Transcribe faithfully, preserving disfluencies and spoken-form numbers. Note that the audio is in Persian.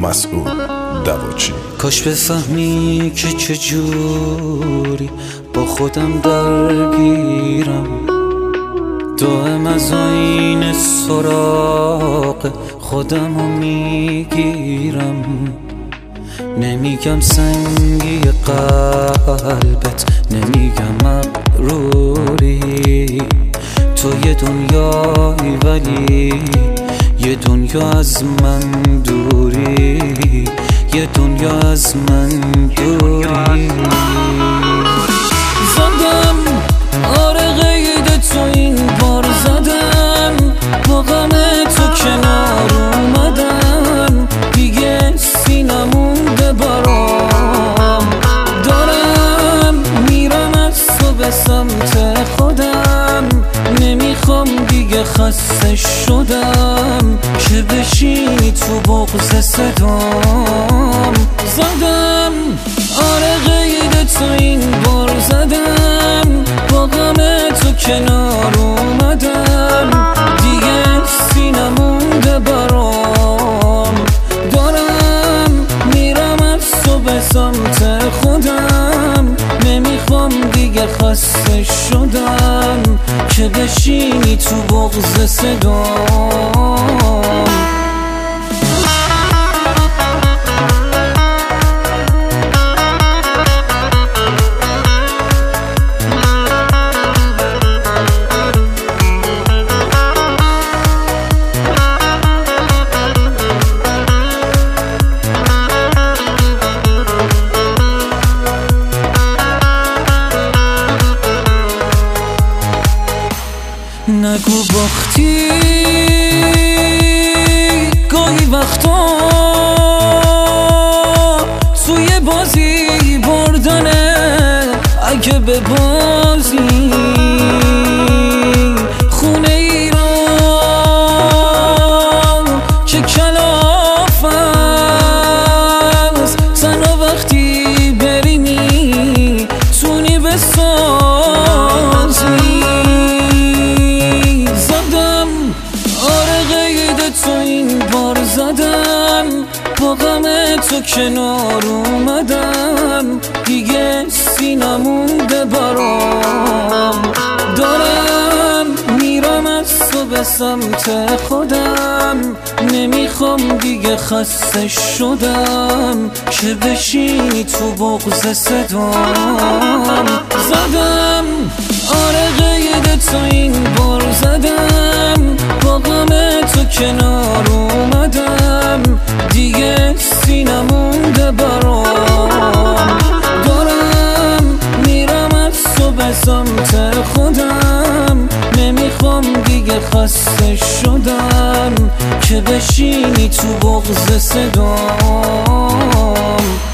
مسعود دواچی. کاش بفهمی که چجوری با خودم درگیرم، دائم از آینه سراغ خودمو میگیرم. نمیگم سنگی قلبت، نمیگم مغروری، تو یه دنیایی ولی یه دنیا از من دوری، یه دنیا از من دوری. زدم آره قید تو این بار زدم، با غم تو کنار اومدم، دیگه سینمونده برام. دارم میرم از تو به سمت خودم، نمیخوام دیگه خسته شدم که بشینی تو بغض صدام. زدم آره قید تو این بار زدم، با غم تو کنار اومدم، دیگه سینمونده برام. دارم میرم از تو به سمت خودم، نمیخوام دیگه خسته شدم که بشینی تو بغض صدام. نگو باختی گاهی وقتا توی بازی بردنه، اگه به بازی خونه ای را که کلاف است، تنها وقتی بری میتونی بسازی. تو این بار زدم، با غم تو کنار اومدم، دیگه سینمونده برام. دارم میرم از تو به سمت خودم، نمیخوام دیگه خسته شدم که بشینی تو بغض صدام. زدم آره قید تو این بار زدم، با غم تو کنار اومدم، دیگه سینمونده برام. دارم میرم از تو به سمت خودم، نمیخوام دیگه خسته شدم که بشینی تو بغض صدام.